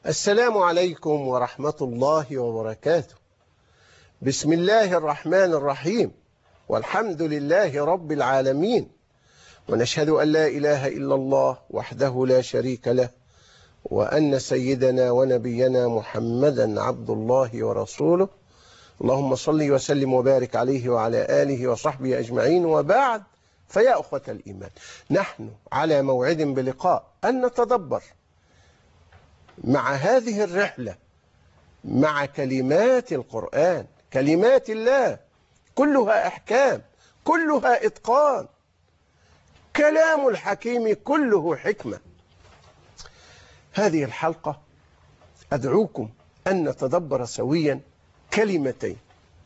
السلام عليكم ورحمة الله وبركاته. بسم الله الرحمن الرحيم، والحمد لله رب العالمين، ونشهد أن لا إله إلا الله وحده لا شريك له، وأن سيدنا ونبينا محمدا عبد الله ورسوله. اللهم صل وسلم وبارك عليه وعلى آله وصحبه أجمعين، وبعد، فيا أخوة الإيمان، نحن على موعد بلقاء أن نتدبر مع هذه الرحلة مع كلمات القرآن، كلمات الله، كلها أحكام، كلها إتقان، كلام الحكيم كله حكمة. هذه الحلقة أدعوكم أن نتدبر سويا كلمتين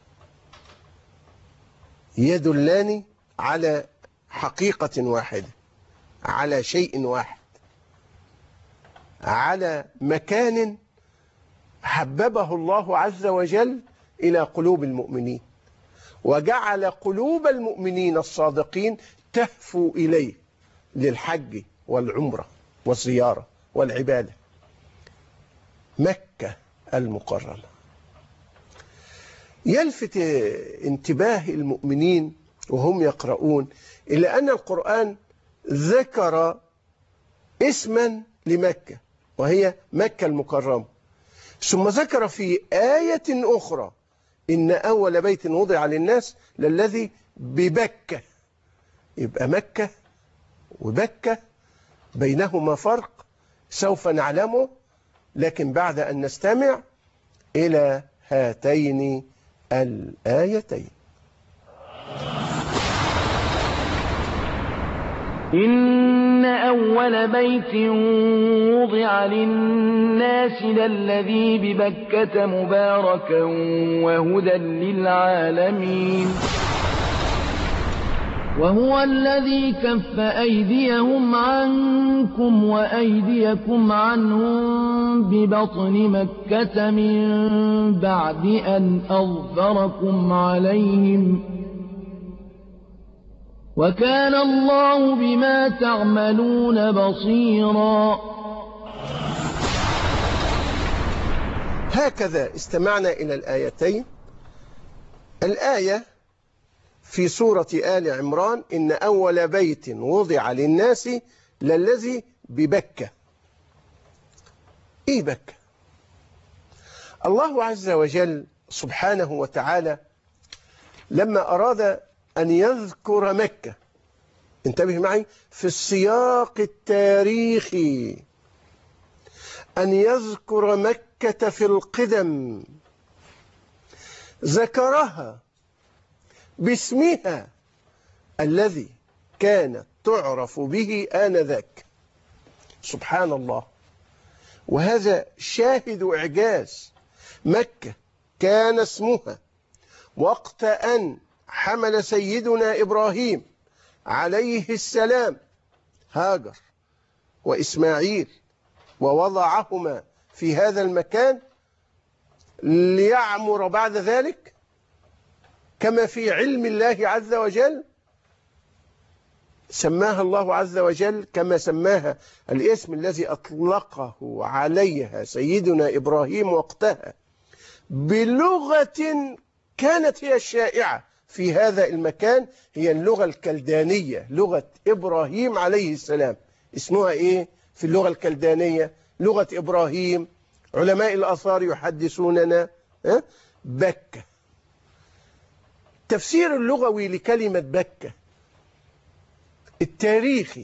يدلان على حقيقة واحدة، على شيء واحد، على مكان حببه الله عز وجل إلى قلوب المؤمنين، وجعل قلوب المؤمنين الصادقين تهفو إليه للحج والعمرة والزيارة والعبادة. مكة المكرمة. يلفت انتباه المؤمنين وهم يقرؤون إلى أن القرآن ذكر اسما لمكة، وهي مكة المكرمة، ثم ذكر في آية أخرى إن أول بيت وضع للناس للذي ببكة. يبقى مكة وبكة بينهما فرق سوف نعلمه، لكن بعد أن نستمع إلى هاتين الآيتين. إن أول بيت وضع للناس للذي ببكة مباركا وهدى للعالمين وهو الذي كف أيديهم عنكم وأيديكم عنهم ببطن مكة من بعد أن أظفركم عليهم وكان الله بما تعملون بصيرا. هكذا استمعنا إلى الآيتين. الآية في سورة آل عمران: إن أول بيت وضع للناس للذي ببكة. إيه بكة؟ الله عز وجل سبحانه وتعالى لما أراد أن يذكر مكة، انتبه معي، في السياق التاريخي، أن يذكر مكة في القدم، ذكرها باسمها الذي كانت تعرف به آنذاك. سبحان الله، وهذا شاهد إعجاز. مكة كان اسمها وقت أن حمل سيدنا إبراهيم عليه السلام هاجر وإسماعيل ووضعهما في هذا المكان ليعمر بعد ذلك، كما في علم الله عز وجل سماها الله عز وجل كما سماها الاسم الذي أطلقه عليها سيدنا إبراهيم وقتها بلغة كانت هي الشائعة في هذا المكان، هي اللغة الكلدانية، لغة إبراهيم عليه السلام. اسمها إيه في اللغة الكلدانية؟ لغة إبراهيم. علماء الآثار يحدثوننا بكة. تفسير اللغوي لكلمة بكة التاريخي،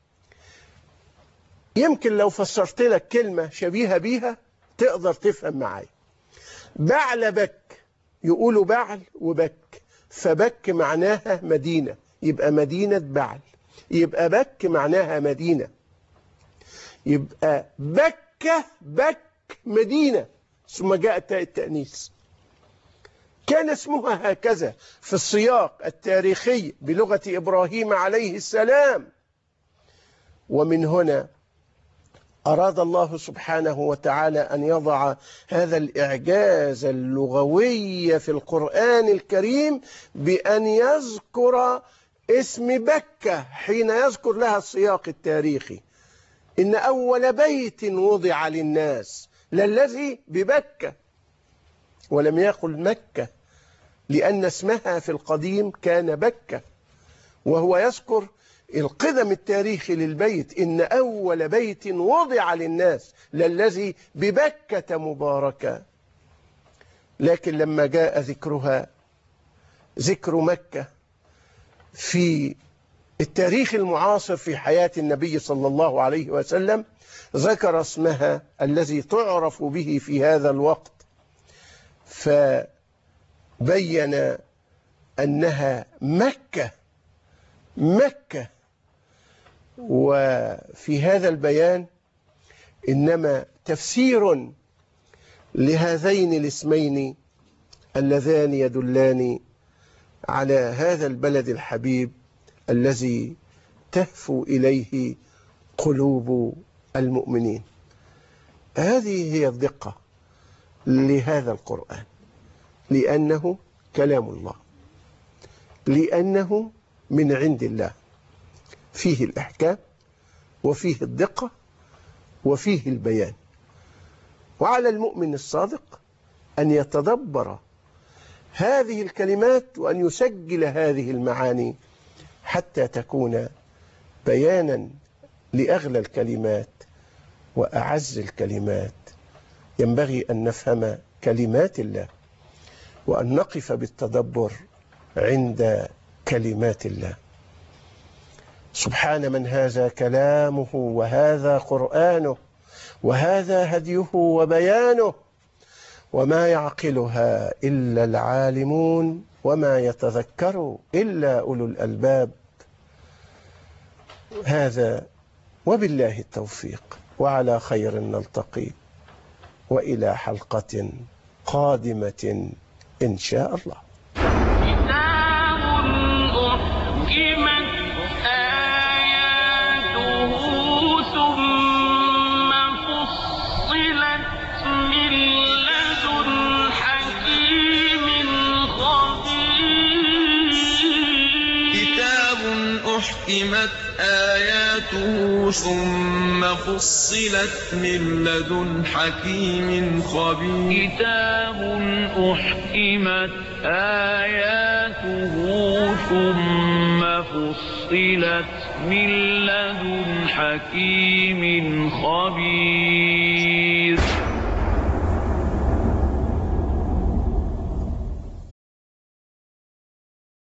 يمكن لو فسرت لك كلمة شبيهة بيها تقدر تفهم معايا. بعل بك، يقولوا بعل وبك، فبك معناها مدينة، يبقى مدينة بعل، يبقى بك معناها مدينة، يبقى بكة بك مدينة، ثم جاء التاء التأنيث. كان اسمها هكذا في السياق التاريخي بلغة إبراهيم عليه السلام. ومن هنا أراد الله سبحانه وتعالى أن يضع هذا الإعجاز اللغوي في القرآن الكريم بأن يذكر اسم بكة حين يذكر لها السياق التاريخي. إن أول بيت وضع للناس للذي ببكة، ولم يقل مكة، لأن اسمها في القديم كان بكة. وهو يذكر القدم التاريخي للبيت، إن أول بيت وضع للناس للذي ببكة مباركة. لكن لما جاء ذكرها، ذكر مكة في التاريخ المعاصر في حياة النبي صلى الله عليه وسلم، ذكر اسمها الذي تعرف به في هذا الوقت، فبين أنها مكة. مكة. وفي هذا البيان إنما تفسير لهذين الاسمين اللذان يدلان على هذا البلد الحبيب الذي تهفو إليه قلوب المؤمنين. هذه هي الدقة لهذا القرآن، لأنه كلام الله، لأنه من عند الله، فيه الإحكام وفيه الدقة وفيه البيان. وعلى المؤمن الصادق أن يتدبر هذه الكلمات وأن يسجل هذه المعاني حتى تكون بيانا لأغلى الكلمات وأعز الكلمات. ينبغي أن نفهم كلمات الله وأن نقف بالتدبر عند كلمات الله. سبحان من هذا كلامه وهذا قرآنه وهذا هديه وبيانه، وما يعقلها إلا العالمون وما يتذكر إلا أولو الألباب. هذا وبالله التوفيق، وعلى خير نلتقي، وإلى حلقة قادمة إن شاء الله. أحكمت آياته ثم فصلت من لدن حكيم خبير. كتاب أحكمت آياته ثم فصلت من لدن حكيم خبير.